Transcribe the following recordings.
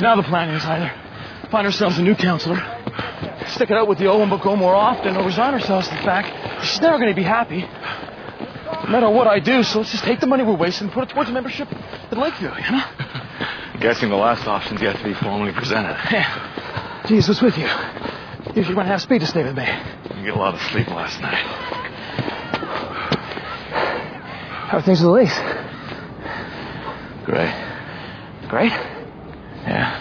So now the plan is either find ourselves a new counselor, stick it out with the old one, but go more often, or resign ourselves to the fact she's never going to be happy, no matter what I do. So let's just take the money we're wasting and put it towards a membership at Lakeview, you know? I'm guessing the last option's yet to be formally presented. Yeah. Geez, what's with you? Usually run half speed to stay with me. You get a lot of sleep last night. How are things with the lease? Great. Great? Yeah.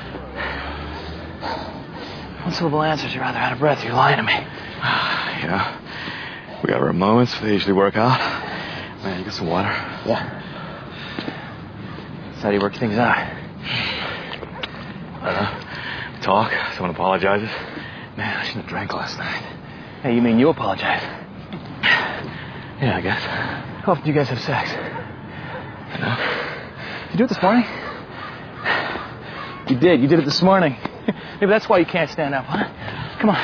One-syllable answers. You're rather out of breath. You're lying to me. Yeah. We got our moments. They usually work out. Man, you got some water? Yeah. So how do you work things out? I don't know. Talk. Someone apologizes. Man, I shouldn't have drank last night. Hey, you mean you apologize? Yeah, I guess. How often do you guys have sex? I know. Did you do it this morning? You did. You did it this morning. Maybe that's why you can't stand up, huh? Come on.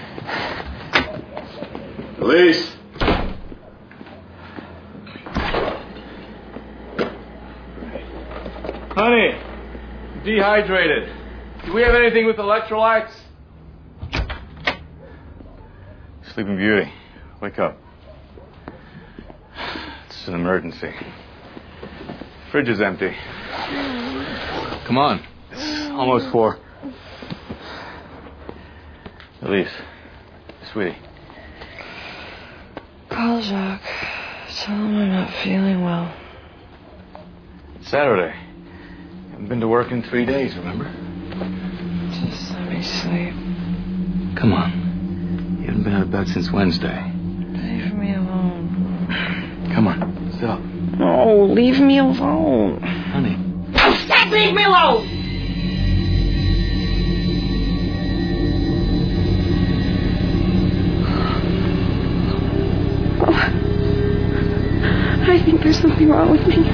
Police! Honey, dehydrated. Do we have anything with electrolytes? Sleeping Beauty, wake up. It's an emergency. Fridge is empty. Come on. It's almost 4. Elise, sweetie. Call Jacques. Tell him I'm not feeling well. It's Saturday. Haven't been to work in 3 days, remember? Just let me sleep. Come on. You haven't been out of bed since Wednesday. Leave me alone. Come on, sit up. No, leave me alone. Honey. Stop, leave me alone! I think there's something wrong with me.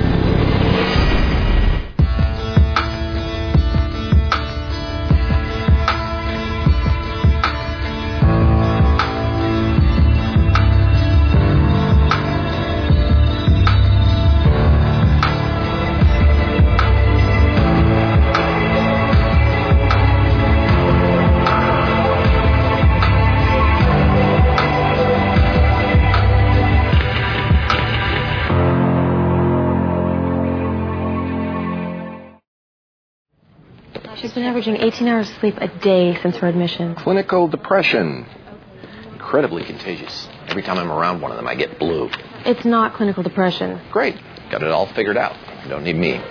She's been averaging 18 hours of sleep a day since her admission. Clinical depression. Incredibly contagious. Every time I'm around one of them, I get blue. It's not clinical depression. Great. Got it all figured out. You don't need me.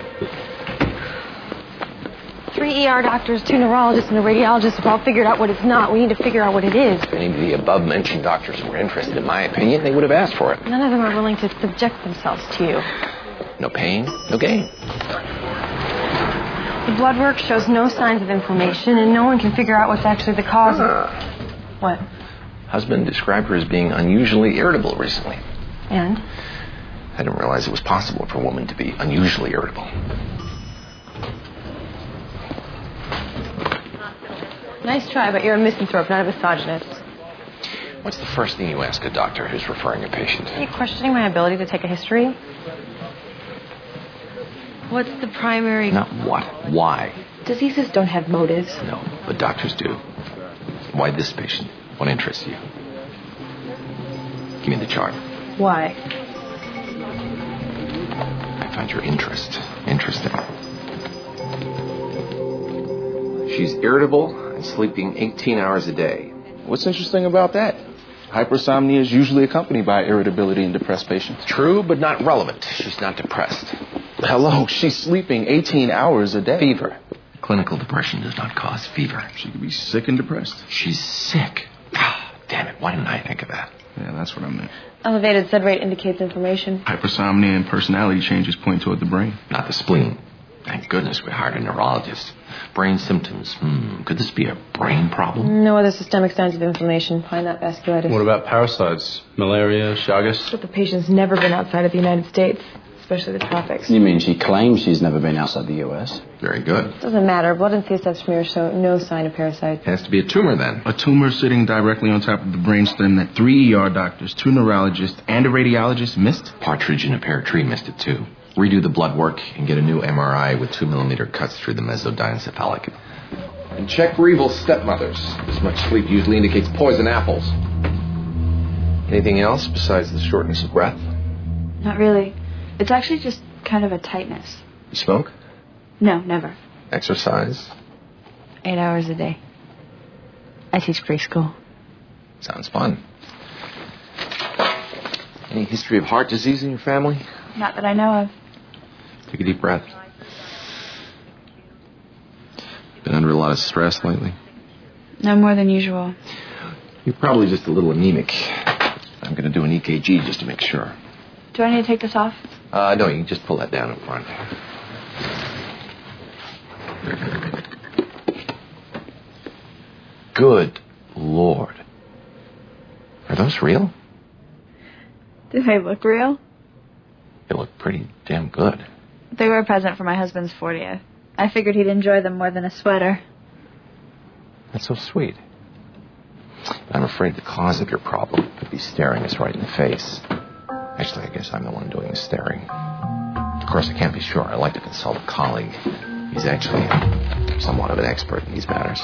3 ER doctors, 2 neurologists, and a radiologist have all figured out what it's not. We need to figure out what it is. If any of the above-mentioned doctors were interested in my opinion, they would have asked for it. None of them are willing to subject themselves to you. No pain, no gain. The blood work shows no signs of inflammation, and no one can figure out what's actually the cause of... What? Husband described her as being unusually irritable recently. And? I didn't realize it was possible for a woman to be unusually irritable. Nice try, but you're a misanthrope, not a misogynist. What's the first thing you ask a doctor who's referring a patient? Are you questioning my ability to take a history? What's the primary... Not what. Why? Diseases don't have motives. No, but doctors do. Why this patient? What interests you? Give me the chart. Why? I find your interest interesting. She's irritable and sleeping 18 hours a day. What's interesting about that? Hypersomnia is usually accompanied by irritability in depressed patients. True, but not relevant. She's not depressed. Hello, she's sleeping 18 hours a day. Fever. Clinical depression does not cause fever. She could be sick and depressed. She's sick. Ah, damn it, why didn't I think of that? Yeah, that's what I meant. Elevated SUD rate indicates inflammation. Hypersomnia and personality changes point toward the brain. Not the spleen. Thank goodness we hired a neurologist. Brain symptoms. Could this be a brain problem? No other systemic signs of inflammation. Why not vasculitis? What about parasites? Malaria, Chagas? But the patient's never been outside of the United States, especially the tropics. You mean she claims she's never been outside the U.S.? Very good. Doesn't matter. Blood and CSF smears show no sign of parasite. Has to be a tumor then. A tumor sitting directly on top of the brainstem that 3 ER doctors, 2 neurologists, and a radiologist missed? Partridge in a pear tree missed it too. redo the blood work and get a new MRI with 2mm cuts through the mesoddiencephalic. And check Revel's stepmothers. This much sleep usually indicates poison apples. Anything else besides the shortness of breath? Not really. It's actually just kind of a tightness. You smoke? No, never. Exercise? 8 hours a day. I teach preschool. Sounds fun. Any history of heart disease in your family? Not that I know of. Take a deep breath. Been under a lot of stress lately? No more than usual. You're probably just a little anemic. I'm going to do an EKG just to make sure. Do I need to take this off? No, you can just pull that down in front. Good Lord. Are those real? Do they look real? They look pretty damn good. They were a present for my husband's 40th. I figured he'd enjoy them more than a sweater. That's so sweet. I'm afraid the cause of your problem could be staring us right in the face. Actually, I guess I'm the one doing the staring. Of course, I can't be sure. I'd like to consult a colleague. He's actually somewhat of an expert in these matters.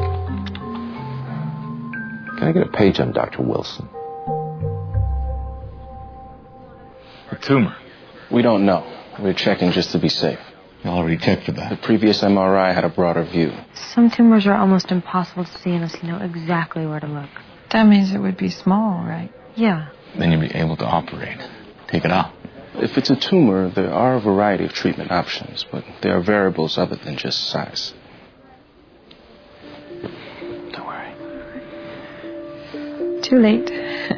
Can I get a page on Dr. Wilson? A tumor. We don't know. We're checking just to be safe. You already checked for that. The previous MRI had a broader view. Some tumors are almost impossible to see unless you know exactly where to look. That means it would be small, right? Yeah. Then you'll be able to operate. Take it out. If it's a tumor, there are a variety of treatment options, but there are variables other than just size. Don't worry. Too late.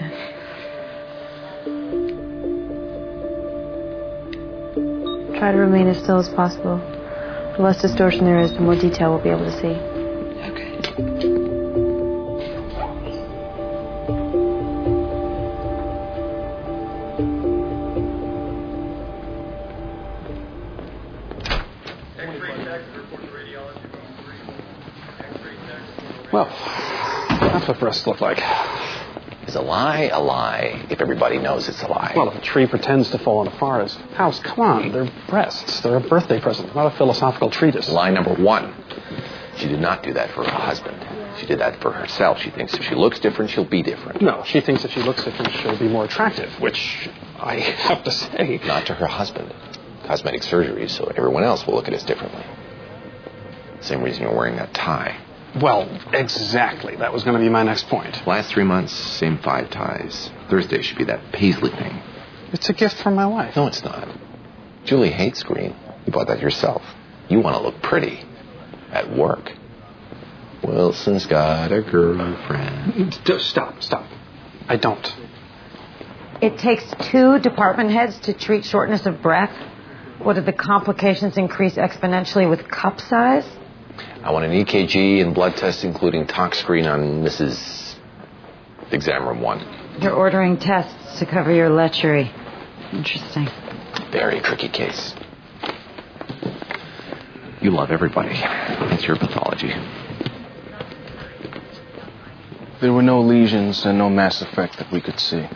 Try to remain as still as possible. The less distortion there is, the more detail we'll be able to see. Okay. Well, that's what breasts look like. Is a lie if everybody knows it's a lie? Well, if a tree pretends to fall in a forest. House, come on, they're breasts. They're a birthday present, not a philosophical treatise. Lie number one. She did not do that for her husband. She did that for herself. She thinks if she looks different, she'll be different. No, she thinks if she looks different, she'll be more attractive, which I have to say... Not to her husband. Cosmetic surgery, so everyone else will look at us differently. Same reason you're wearing that tie. Well, exactly. That was going to be my next point. Last 3 months, same 5 ties. Thursday should be that paisley thing. It's a gift from my wife. No, it's not. Julie hates green. You bought that yourself. You want to look pretty. At work. Wilson's got a girlfriend. Stop. I don't. It takes 2 department heads to treat shortness of breath. What, did the complications increase exponentially with cup size? I want an EKG and blood test, including tox screen on Mrs. Exam Room 1. You're ordering tests to cover your lechery. Interesting. Very tricky case. You love everybody. It's your pathology. There were no lesions and no mass effect that we could see.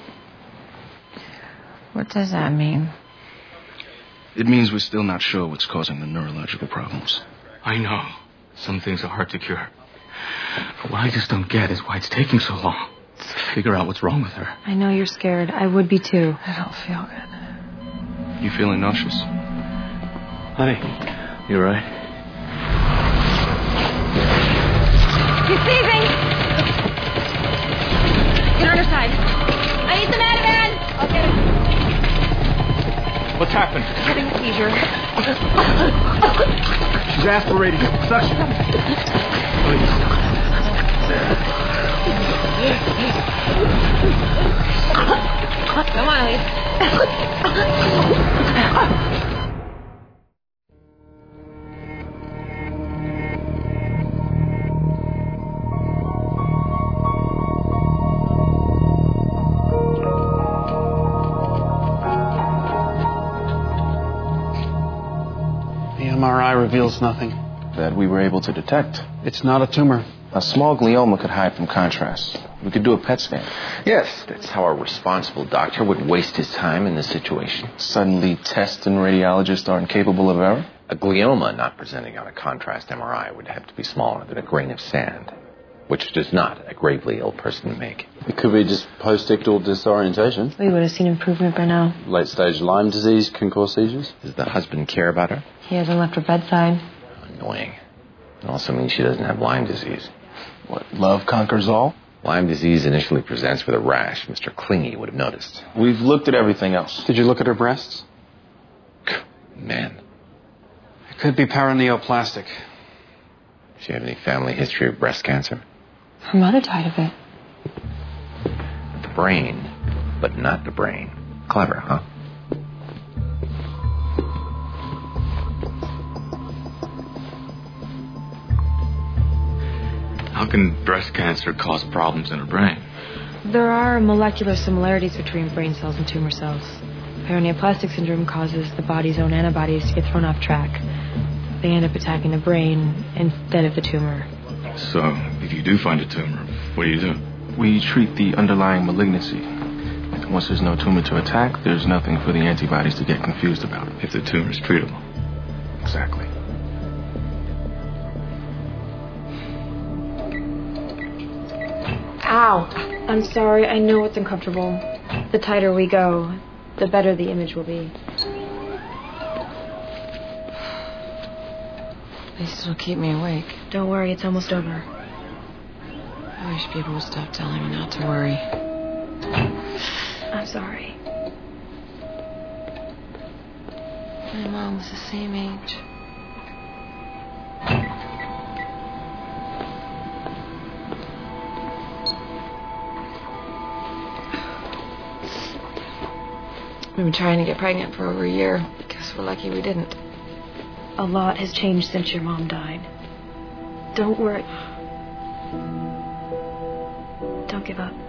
What does that mean? It means we're still not sure what's causing the neurological problems. I know. Some things are hard to cure. But what I just don't get is why it's taking so long to figure out what's wrong with her. I know you're scared. I would be too. I don't feel good. You feeling nauseous? Honey, you all right? He's seizing! Get on her side. I need some Ativan! I'll get it. What's happened? Having a seizure. She's aspirating. Suction. Come on, Elise. MRI reveals nothing. That we were able to detect. It's not a tumor. A small glioma could hide from contrast. We could do a PET scan. Yes, that's how a responsible doctor would waste his time in this situation. Suddenly, tests and radiologists aren't capable of error? A glioma not presenting on a contrast MRI would have to be smaller than a grain of sand, which does not a gravely ill person make. It could be just post-ictal disorientation. We would have seen improvement by now. Late-stage Lyme disease can cause seizures. Does the husband care about her? He hasn't left her bedside. Annoying. It also means she doesn't have Lyme disease. What, love conquers all? Lyme disease initially presents with a rash. Mr. Clingy would have noticed. We've looked at everything else. Did you look at her breasts? Man. It could be paraneoplastic. Does she have any family history of breast cancer? Her mother died of it. The brain, but not the brain. Clever, huh? How can breast cancer cause problems in her brain? There are molecular similarities between brain cells and tumor cells. Paraneoplastic syndrome causes the body's own antibodies to get thrown off track. They end up attacking the brain instead of the tumor. So, if you do find a tumor, what do? We treat the underlying malignancy. Once there's no tumor to attack, there's nothing for the antibodies to get confused about. If the tumor's treatable. Exactly. Ow! I'm sorry, I know it's uncomfortable. The tighter we go, the better the image will be. They still keep me awake. Don't worry, it's almost over. I wish people would stop telling me not to worry. I'm sorry. My mom was the same age. We've been trying to get pregnant for over a year. Guess we're lucky we didn't. A lot has changed since your mom died. Don't worry. Don't give up.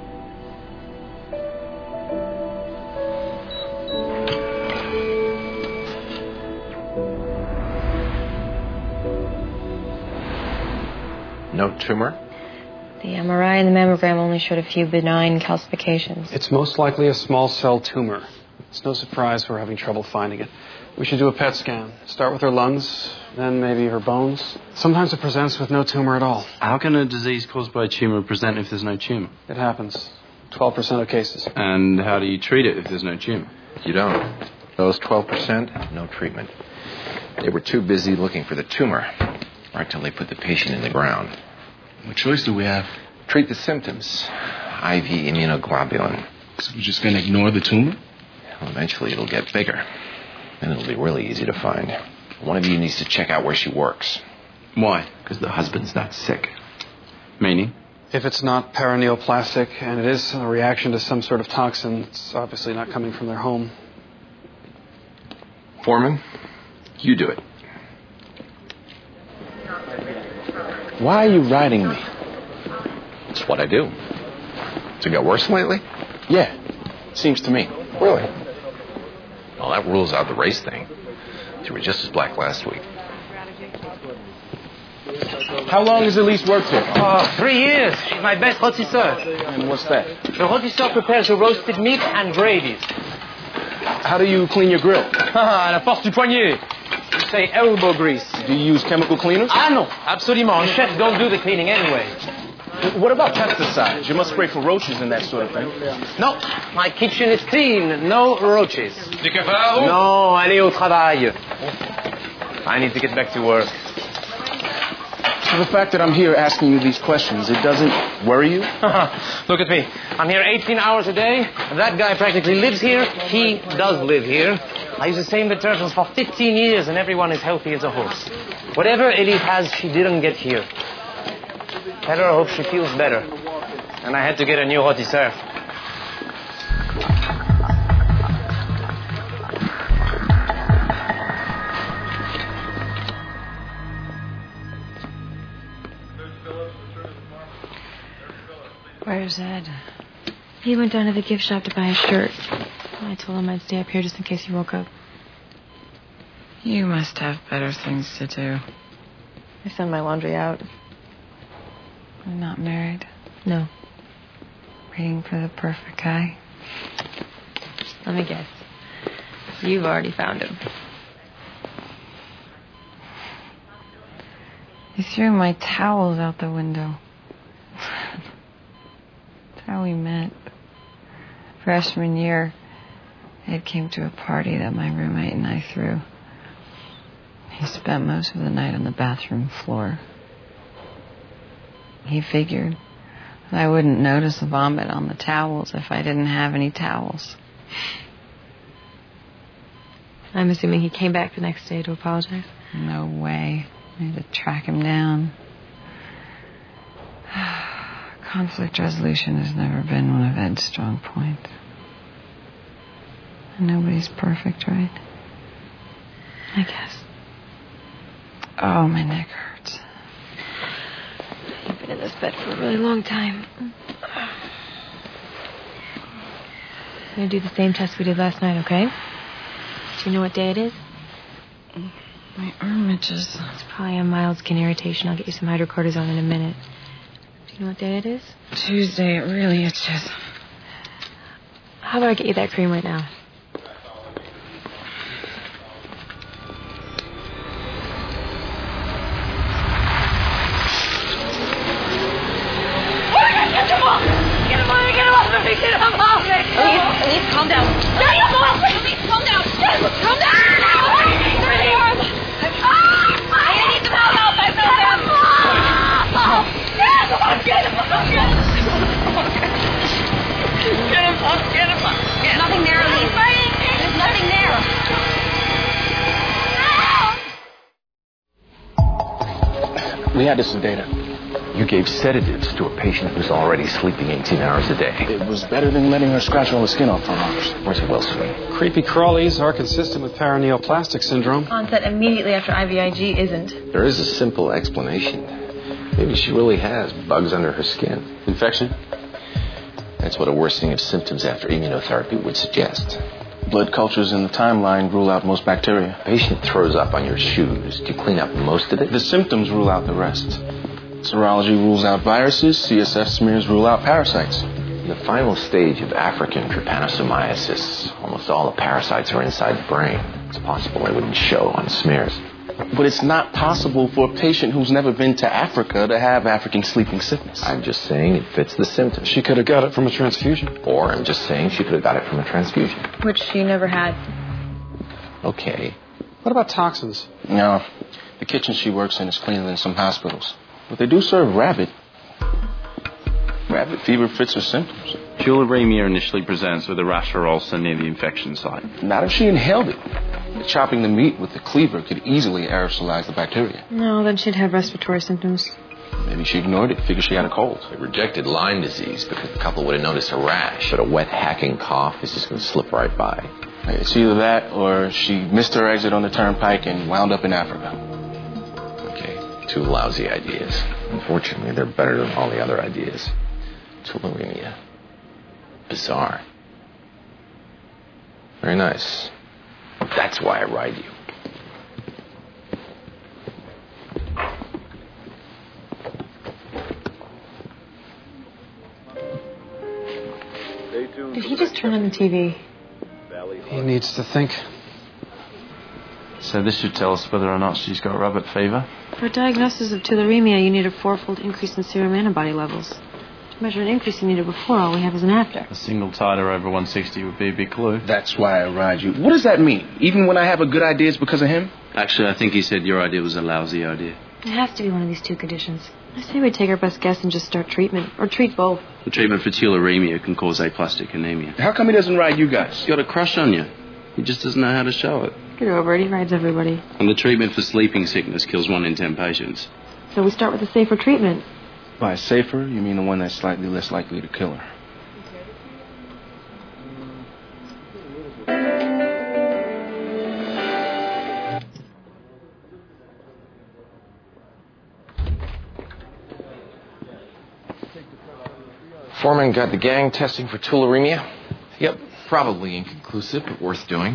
No tumor? The MRI and the mammogram only showed a few benign calcifications. It's most likely a small cell tumor. It's no surprise we're having trouble finding it. We should do a PET scan. Start with her lungs, then maybe her bones. Sometimes it presents with no tumor at all. How can a disease caused by a tumor present if there's no tumor? It happens. 12% of cases. And how do you treat it if there's no tumor? You don't. Those 12%, no treatment. They were too busy looking for the tumor, right till they put the patient in the ground. What choice do we have? Treat the symptoms. IV immunoglobulin. So we're just going to ignore the tumor? Well, eventually it'll get bigger. Then it'll be really easy to find. One of you needs to check out where she works. Why? Because the husband's not sick. Meaning? If it's not paraneoplastic and it is a reaction to some sort of toxin, it's obviously not coming from their home. Foreman, you do it. Why are you riding me? It's what I do. Has it got worse lately? Yeah, seems to me. Really? Well, that rules out the race thing. You were just as black last week. How long has Elise worked here? 3 years. She's my best rôtisseur. And what's that? The rôtisseur prepares the roasted meat and gravies. How do you clean your grill? La force du poignet. You say elbow grease. Do you use chemical cleaners? Ah, non. Absolument. Chefs don't do the cleaning anyway. What about pesticides? You must spray for roaches and that sort of thing. No. My kitchen is clean. No roaches. Du cafard? No, allez au travail. I need to get back to work. So the fact that I'm here asking you these questions, it doesn't worry you? Look at me. I'm here 18 hours a day. That guy practically lives here. He does live here. I use the same detergents for 15 years and everyone is healthy as a horse. Whatever Elise has, she didn't get here. Tell her I hope she feels better. And I had to get a new rôtisseur. Where's Ed? He went down to the gift shop to buy a shirt. I told him I'd stay up here just in case he woke up. You must have better things to do. I sent my laundry out. I'm not married. No. Waiting for the perfect guy. Let me guess. You've already found him. He threw my towels out the window. That's how we met. Freshman year, Ed came to a party that my roommate and I threw. He spent most of the night on the bathroom floor. He figured I wouldn't notice the vomit on the towels if I didn't have any towels. I'm assuming he came back the next day to apologize? No way. I had to track him down. Conflict resolution has never been one of Ed's strong points. And nobody's perfect, right? I guess. Oh, my neck hurts. You've been in this bed for a really long time. I'm going to do the same test we did last night, okay? Do you know what day it is? My arm itches. It's probably a mild skin irritation. I'll get you some hydrocortisone in a minute. Do you know what day it is? Tuesday, it really itches. How about I get you that cream right now? Elise, calm down. Elise, calm down. Calm down. I need some help. I fell down. Get him up. There's nothing there, Elise. There's nothing there. We had this data. You gave sedatives to a patient who's already sleeping 18 hours a day. It was better than letting her scratch all the skin off her arms. Where's Wilson? Creepy crawlies are consistent with paraneoplastic syndrome. Onset immediately after IVIG isn't. There is a simple explanation. Maybe she really has bugs under her skin. Infection? That's what a worsening of symptoms after immunotherapy would suggest. Blood cultures in the timeline rule out most bacteria. Patient throws up on your shoes. Do you clean up most of it? The symptoms rule out the rest. Serology rules out viruses. CSF smears rule out parasites. In the final stage of African trypanosomiasis, almost all the parasites are inside the brain. It's possible they wouldn't show on smears. But it's not possible for a patient who's never been to Africa to have African sleeping sickness. I'm just saying it fits the symptoms. She could have got it from a transfusion. Or I'm just saying she could have got it from a transfusion. Which she never had. Okay. What about toxins? No. The kitchen she works in is cleaner than some hospitals. But they do serve rabbit. Rabbit fever fits her symptoms. Tularemia initially presents with a rash or ulcer near the infection site. Not if she inhaled it. Chopping the meat with the cleaver could easily aerosolize the bacteria. No, then she'd have respiratory symptoms. Maybe she ignored it, figured she had a cold. They rejected Lyme disease because the couple would have noticed a rash, but a wet hacking cough is just going to slip right by. It's either that or she missed her exit on the turnpike and wound up in Africa. Okay, two lousy ideas. Unfortunately, they're better than all the other ideas. Tularemia. Bizarre. Very nice. That's why I ride you. Did he just turn on the TV? He needs to think. So this should tell us whether or not she's got rabbit fever. For a diagnosis of tularemia, you need a 4-fold increase in serum antibody levels. To measure an increase you needed before, all we have is an after. A single titer over 160 would be a big clue. That's why I ride you. What does that mean? Even when I have a good idea, it's because of him? Actually, I think he said your idea was a lousy idea. It has to be one of these two conditions. I say we take our best guess and just start treatment. Or treat both. The treatment for tularemia can cause aplastic anemia. How come he doesn't ride you guys? He's got a crush on you. He just doesn't know how to show it. Get over it. He rides everybody. And the treatment for sleeping sickness kills 1 in 10 patients. So we start with a safer treatment. By safer, you mean the one that's slightly less likely to kill her. Foreman got the gang testing for tularemia? Yep. Probably inconclusive, but worth doing.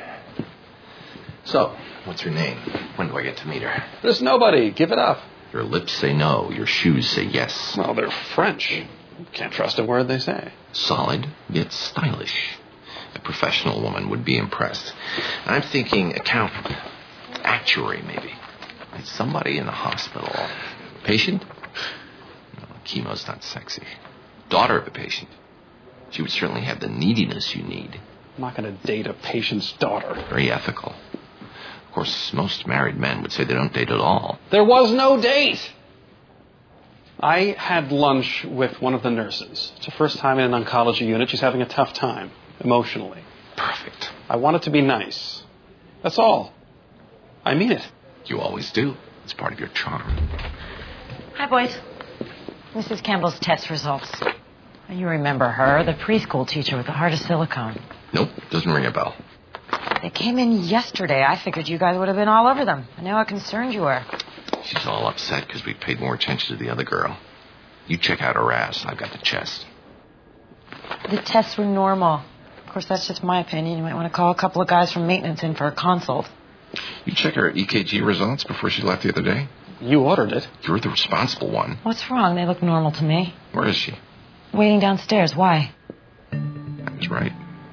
So, what's her name? When do I get to meet her? There's nobody. Give it up. Your lips say no. Your shoes say yes. Well, they're French. Can't trust a word they say. Solid, yet stylish. A professional woman would be impressed. I'm thinking accountant, actuary maybe. And somebody in the hospital. Patient? No, chemo's not sexy. Daughter of a patient. She would certainly have the neediness you need. I'm not going to date a patient's daughter. Very ethical. Of course, most married men would say they don't date at all. There was no date! I had lunch with one of the nurses. It's her first time in an oncology unit. She's having a tough time, emotionally. Perfect. I want it to be nice. That's all. I mean it. You always do. It's part of your charm. Hi, boys. Mrs. Campbell's test results. You remember her, the preschool teacher with the heart of silicone. Nope, doesn't ring a bell. They came in yesterday. I figured you guys would have been all over them. I know how concerned you were. She's all upset because we paid more attention to the other girl. You check out her ass. I've got the chest. The tests were normal. Of course, that's just my opinion. You might want to call a couple of guys from maintenance in for a consult. You check her EKG results before she left the other day? You ordered it. You're the responsible one. What's wrong? They look normal to me. Where is she? Waiting downstairs. Why? I was right.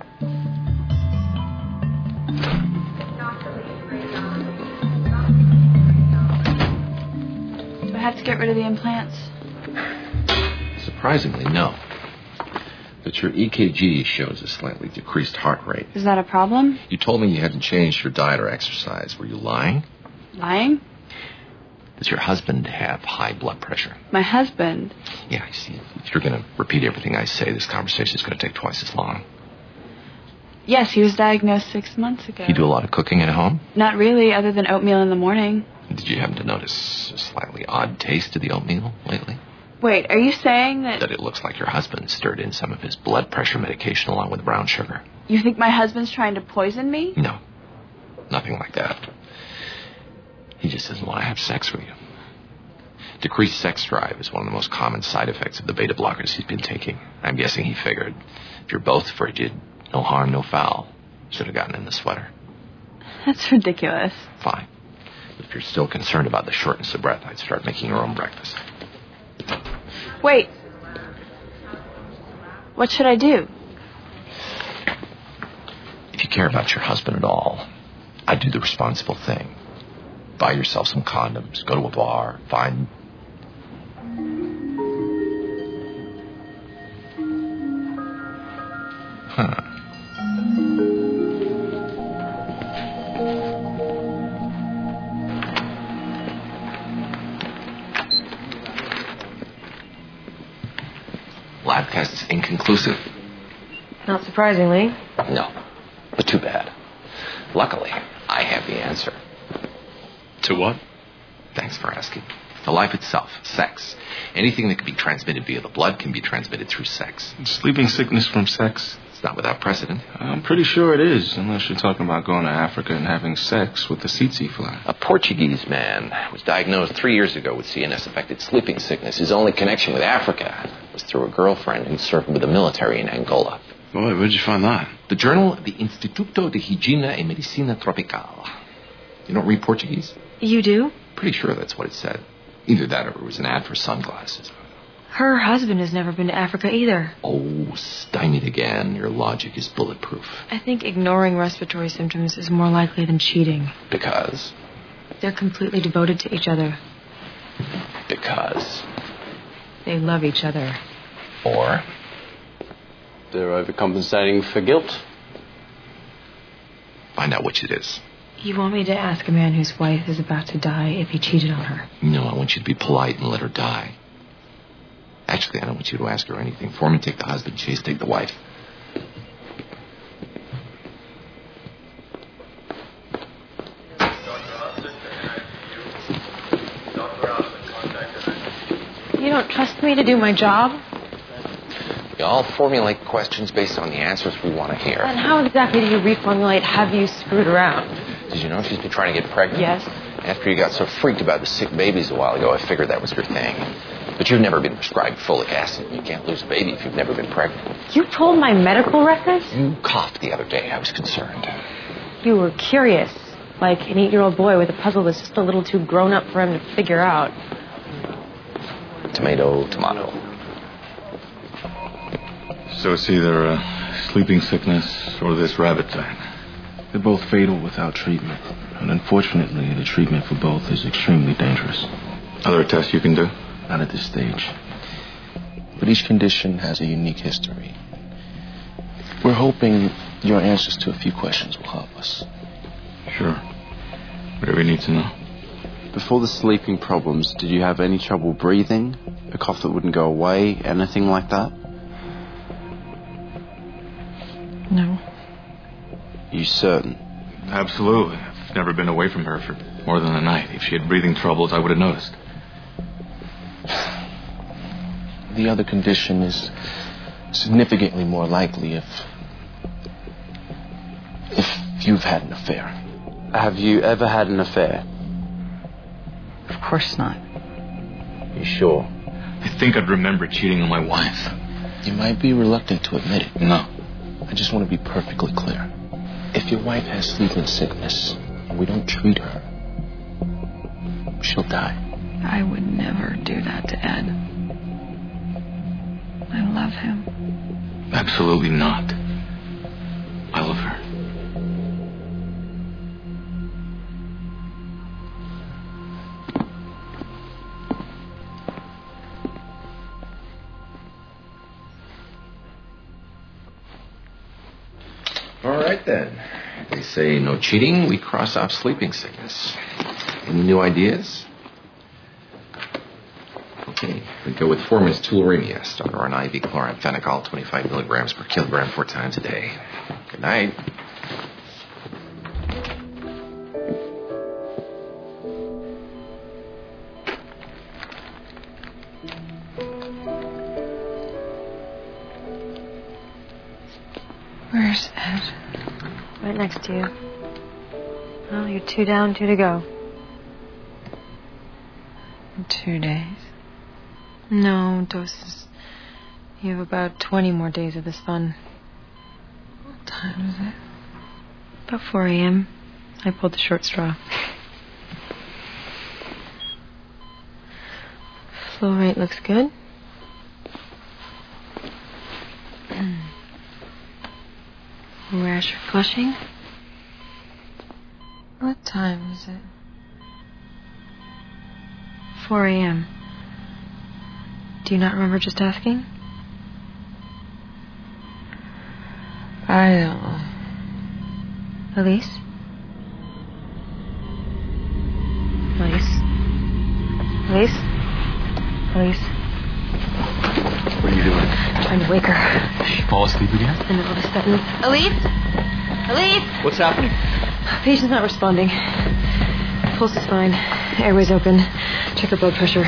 Do I have to get rid of the implants? Surprisingly, no. But your EKG shows a slightly decreased heart rate. Is that a problem? You told me you hadn't changed your diet or exercise. Were you lying? Lying? Does your husband have high blood pressure? My husband? Yeah, I see. If you're going to repeat everything I say, this conversation is going to take twice as long. Yes, he was diagnosed 6 months ago. You do a lot of cooking at home? Not really, other than oatmeal in the morning. Did you happen to notice a slightly odd taste to the oatmeal lately? Wait, are you saying that... That it looks like your husband stirred in some of his blood pressure medication along with brown sugar. You think my husband's trying to poison me? No, nothing like that. He just doesn't want to have sex with you. Decreased sex drive is one of the most common side effects of the beta blockers he's been taking. I'm guessing he figured if you're both frigid, no harm, no foul. Should have gotten in the sweater. That's ridiculous. Fine. If you're still concerned about the shortness of breath, I'd start making your own breakfast. Wait. What should I do? If you care about your husband at all, I'd do the responsible thing. Buy yourself some condoms, go to a bar, find... Lab tests inconclusive. Not surprisingly. No, but too bad. Luckily, I have the answer. To what? Thanks for asking. To life itself, sex. Anything that can be transmitted via the blood can be transmitted through sex. Sleeping sickness from sex? It's not without precedent. I'm pretty sure it is, unless you're talking about going to Africa and having sex with the tsetse fly. A Portuguese man was diagnosed 3 years ago with CNS-affected sleeping sickness. His only connection with Africa was through a girlfriend who served with the military in Angola. Boy, where'd you find that? The journal, the Instituto de Higiene e Medicina Tropical. You don't read Portuguese? You do? Pretty sure that's what it said. Either that or it was an ad for sunglasses. Her husband has never been to Africa either. Oh, stymied again. Your logic is bulletproof. I think ignoring respiratory symptoms is more likely than cheating. Because? They're completely devoted to each other. Because? They love each other. Or? They're overcompensating for guilt. Find out which it is. You want me to ask a man whose wife is about to die if he cheated on her? No, I want you to be polite and let her die. Actually, I don't want you to ask her anything. Foreman, take the husband. Chase, take the wife. You don't trust me to do my job? We all formulate questions based on the answers we want to hear. And how exactly do you reformulate have you screwed around? Did you know she's been trying to get pregnant? Yes. After you got so freaked about the sick babies a while ago, I figured that was your thing. But you've never been prescribed folic acid. You can't lose a baby if you've never been pregnant. You told my medical records? You coughed the other day. I was concerned. You were curious. Like an 8-year-old boy with a puzzle that's just a little too grown up for him to figure out. Tomato, tomato. So it's either sleeping sickness or this rabbit thing. They're both fatal without treatment. And unfortunately, the treatment for both is extremely dangerous. Other tests you can do? Not at this stage. But each condition has a unique history. We're hoping your answers to a few questions will help us. Sure. Whatever you need to know. Before the sleeping problems, did you have any trouble breathing? A cough that wouldn't go away? Anything like that? No. You certain? Absolutely. I've never been away from her for more than a night. If she had breathing troubles, I would have noticed. The other condition is significantly more likely if you've had an affair. Have you ever had an affair? Of course not. You sure? I think I'd remember cheating on my wife. You might be reluctant to admit it. No. I just want to be perfectly clear. If your wife has sleeping sickness and we don't treat her, she'll die. I would never do that to Ed. I love him. Absolutely not. I love her. All right, then. They say no cheating, we cross off sleeping sickness. Any new ideas? Okay, we go with foreman's tularemia. Start her on IV chloramphenicol, 25 milligrams per kilogram 4 times a day. Good night. Where's Ed? Right next to you. Well, you're 2 down, 2 to go. In 2 days. No, doses. You have about 20 more days of this fun. What time is it? About 4 a.m. I pulled the short straw. Flow rate looks good. Rash or flushing? What time is it? 4 a.m. Do you not remember just asking? I don't know. Elise? Elise? Elise? Elise? What are you doing? Trying to wake her. Did she fall asleep again? And all of a sudden... Elise? Elise? What's happening? Patient's not responding. Pulse is fine. Airway's open. Check her blood pressure.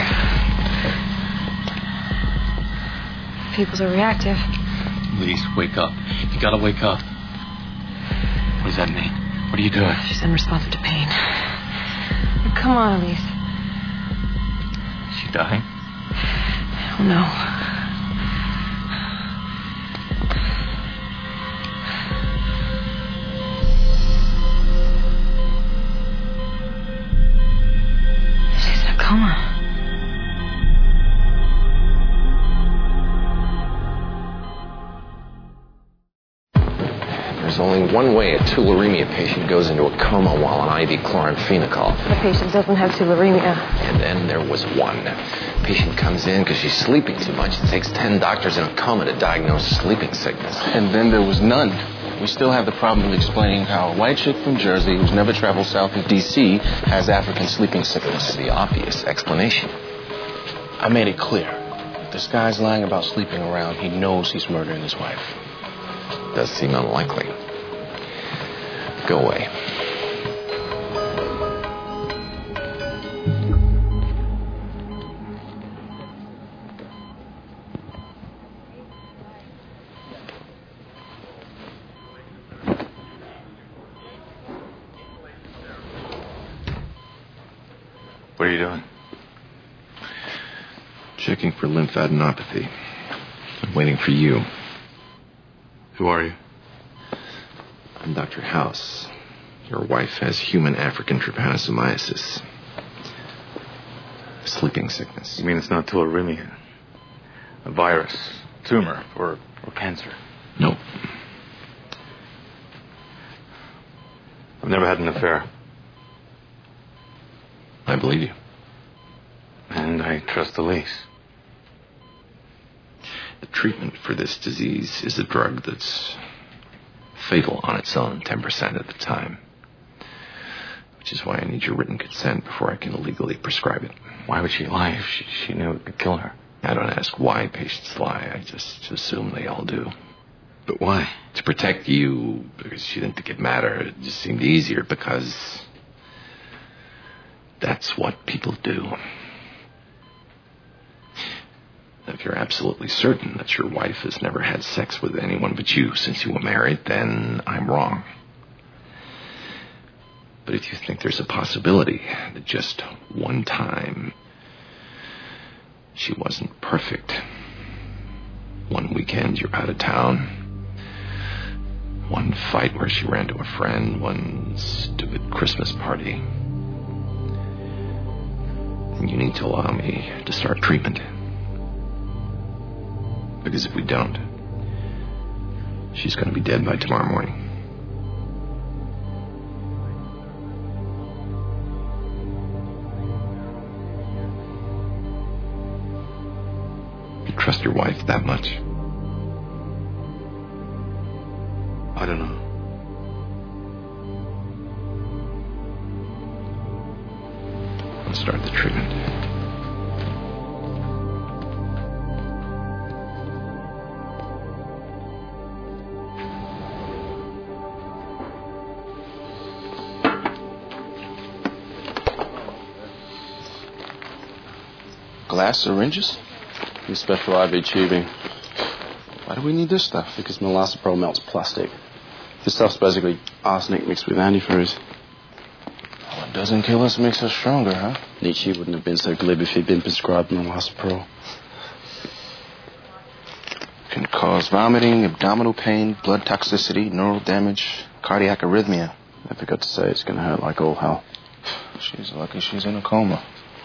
Pupils are reactive. Elise, wake up. You gotta wake up. What does that mean? What are you doing? She's unresponsive to pain. Come on, Elise. Is she dying? Oh, no. She's in a coma. There's only one way a tularemia patient goes into a coma while on IV chloramphenicol. The patient doesn't have tularemia. And then there was one. Patient comes in because she's sleeping too much. It takes 10 doctors in a coma to diagnose sleeping sickness. And then there was none. We still have the problem of explaining how a white chick from Jersey who's never traveled south of D.C. has African sleeping sickness. The obvious explanation. I made it clear. If this guy's lying about sleeping around, he knows he's murdering his wife. Does seem unlikely. Go away. What are you doing? Checking for lymphadenopathy. I'm waiting for you. Who are you? I'm Dr. House. Your wife has human African trypanosomiasis. Sleeping sickness. You mean it's not tularemia? A virus? tumor or cancer? No. I've never had an affair. I believe you. And I trust Elise. The treatment for this disease is a drug that's fatal on its own 10% of the time. Which is why I need your written consent before I can legally prescribe it. Why would she lie if she knew it could kill her? I don't ask why patients lie. I just assume they all do. But why? To protect you, because she didn't think it mattered. It just seemed easier because that's what people do. If you're absolutely certain that your wife has never had sex with anyone but you since you were married, then I'm wrong. But if you think there's a possibility that just one time she wasn't perfect, one weekend you're out of town, one fight where she ran to a friend, one stupid Christmas party, then you need to allow me to start treatment. Because if we don't, she's going to be dead by tomorrow morning. You trust your wife that much? I don't know. Let's start the treatment. Glass syringes? The special IV tubing. Why do we need this stuff? Because Milastopro melts plastic. This stuff's basically arsenic mixed with antifreeze. Well, it doesn't kill us, makes us stronger, huh? Nietzsche wouldn't have been so glib if he'd been prescribed Milastopro. Can cause vomiting, abdominal pain, blood toxicity, neural damage, cardiac arrhythmia. I forgot to say it's going to hurt like all hell. She's lucky she's in a coma.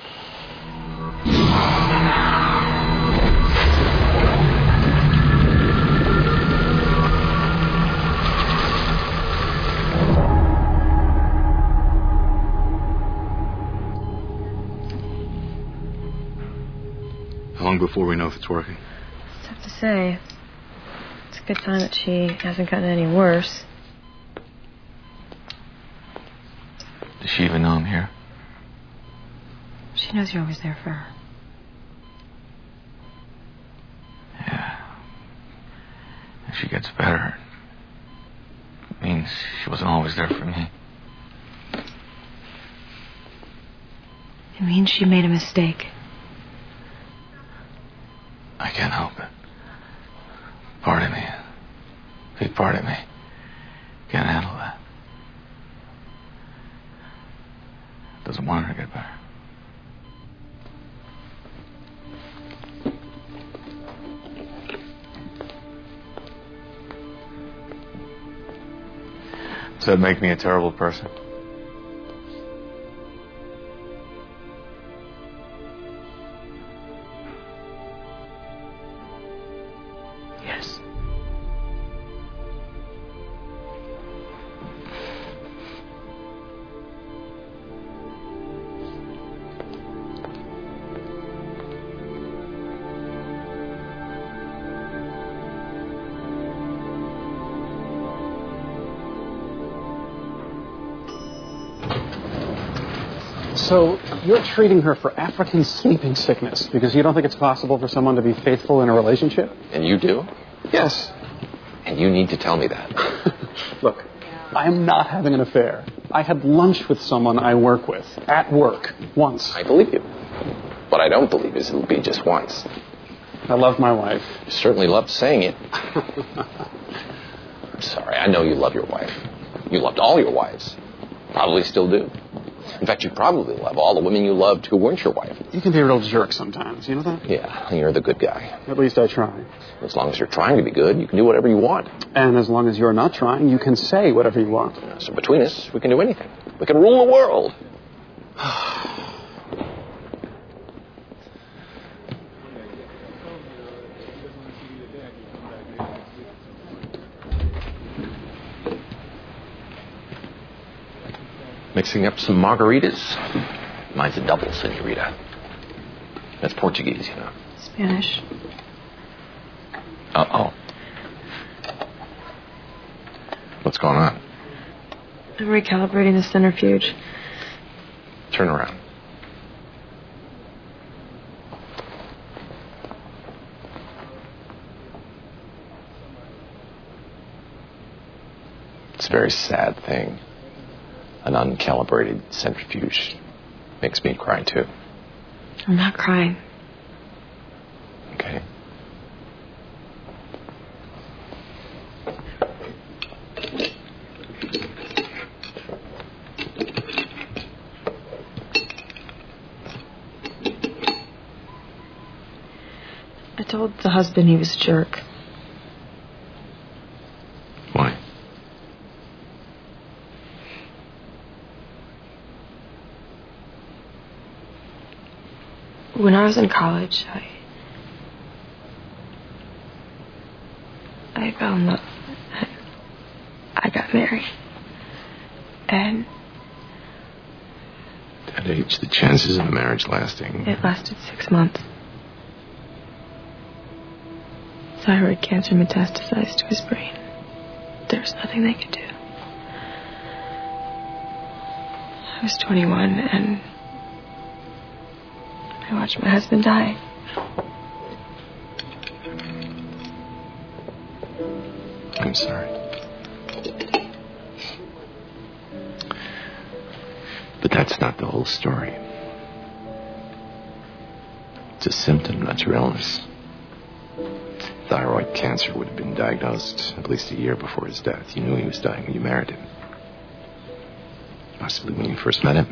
How long before we know if it's working? It's tough to say. It's a good sign that she hasn't gotten any worse. Does she even know I'm here? She knows you're always there for her. Yeah. If she gets better, it means she wasn't always there for me. It means she made a mistake. I can't help it. Part of me, big part of me, can't handle that. Doesn't want her to get better. Does that make me a terrible person? Yes. So you're treating her for African sleeping sickness because you don't think it's possible for someone to be faithful in a relationship? And you do? Yes. And you need to tell me that. Look, I am not having an affair. I had lunch with someone I work with, at work, once. I believe you. What I don't believe is it'll be just once. I love my wife. You certainly loved saying it. I'm sorry, I know you love your wife. You loved all your wives. Probably still do. In fact, you probably love all the women you loved who weren't your wife. You can be a real jerk sometimes, you know that? Yeah, you're the good guy. At least I try. As long as you're trying to be good, you can do whatever you want. And as long as you're not trying, you can say whatever you want. So between us, we can do anything. We can rule the world. Mixing up some margaritas? Mine's a double, senorita. That's Portuguese, you know. Spanish. Uh-oh. What's going on? I'm recalibrating the centrifuge. Turn around. It's a very sad thing. An uncalibrated centrifuge makes me cry, too. I'm not crying. Okay. I told the husband he was a jerk. Why? When I was in college, I fell in love. I got married. And At age, the chances of a marriage lasting... it lasted 6 months. Thyroid cancer metastasized to his brain. There was nothing they could do. I was 21 and I watched my husband die. I'm sorry. But that's not the whole story. It's a symptom, not your illness. Thyroid cancer would have been diagnosed at least a year before his death. You knew he was dying when you married him. Possibly when you first met him.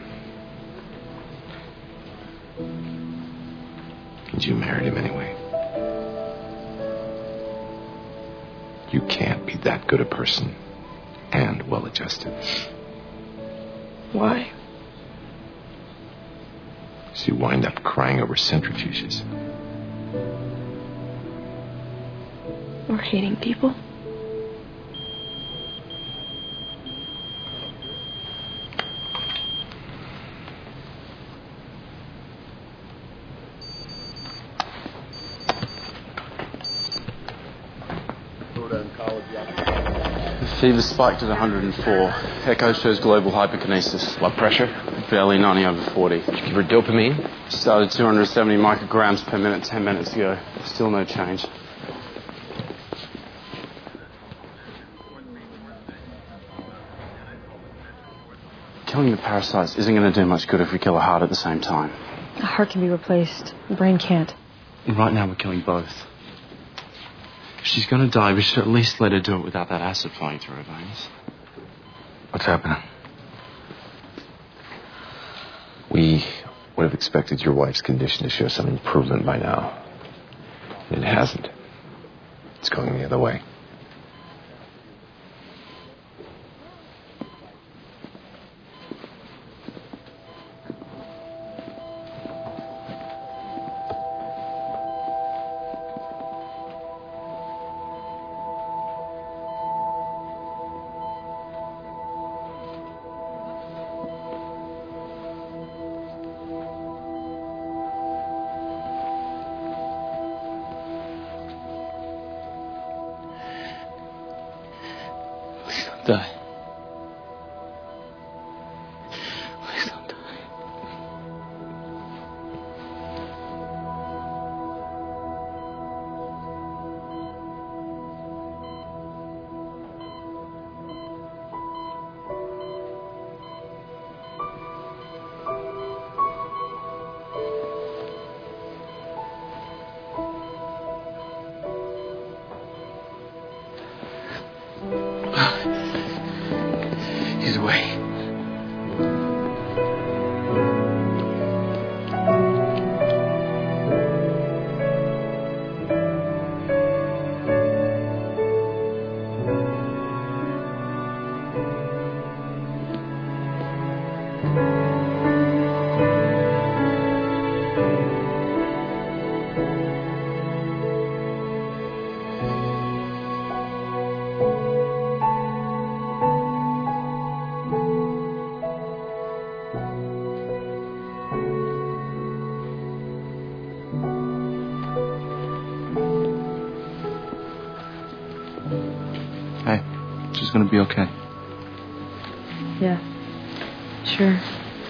And you married him anyway. You can't be that good a person and well-adjusted. Why? So you wind up crying over centrifuges. Or hating people? The fever spiked at 104. Echo shows global hyperkinesis. Blood pressure? Barely 90/40. Did you give her dopamine? Started 270 micrograms per minute 10 minutes ago. Still no change. Killing the parasites isn't going to do much good if we kill a heart at the same time. The heart can be replaced. The brain can't. And right now we're killing both. If she's going to die, we should at least let her do it without that acid flowing through her veins. What's happening? We would have expected your wife's condition to show some improvement by now. And it hasn't. It's going the other way. Die. Please don't die. she's going to be okay? Yeah. Sure.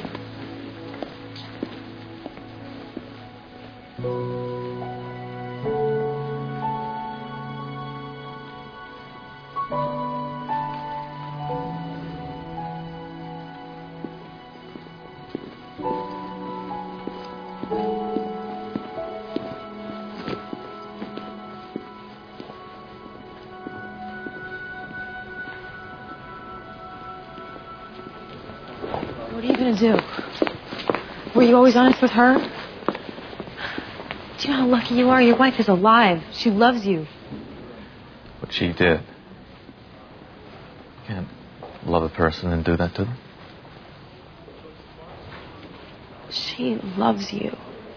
What are you going to do? Were you always honest with her? Do you know how lucky you are? Your wife is alive. She loves you. What she did. You can't love a person and do that to them. She loves you.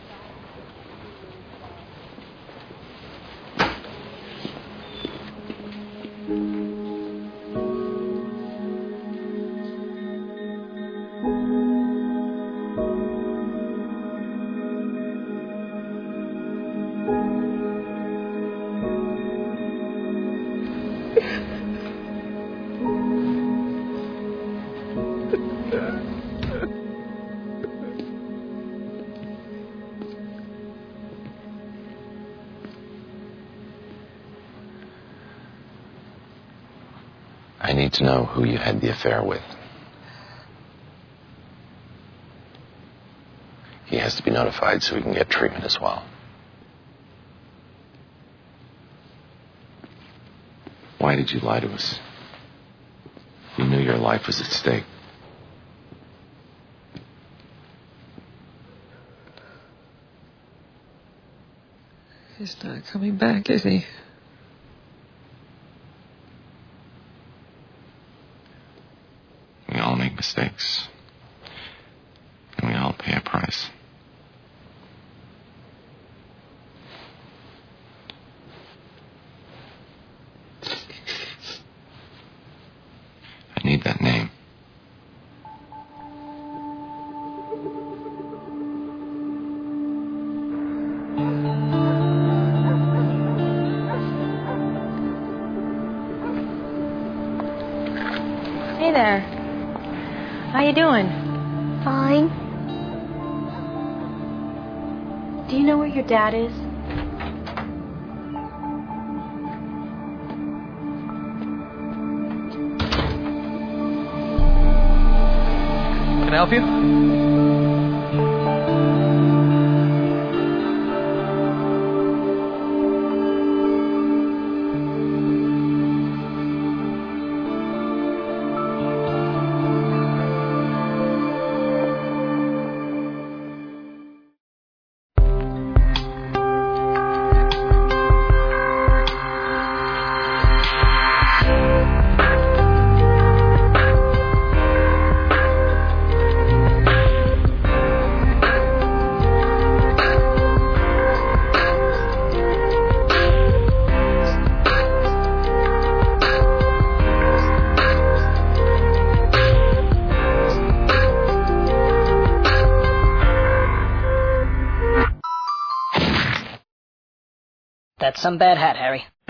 I need to know who you had the affair with. He has to be notified so he can get treatment as well. Why did you lie to us? You knew your life was at stake. He's not coming back, is he? We all make mistakes. And we all pay a price. I need that name. Hey there. How you doing? Fine. Do you know where your dad is? Can I help you? That's some bad hat, Harry.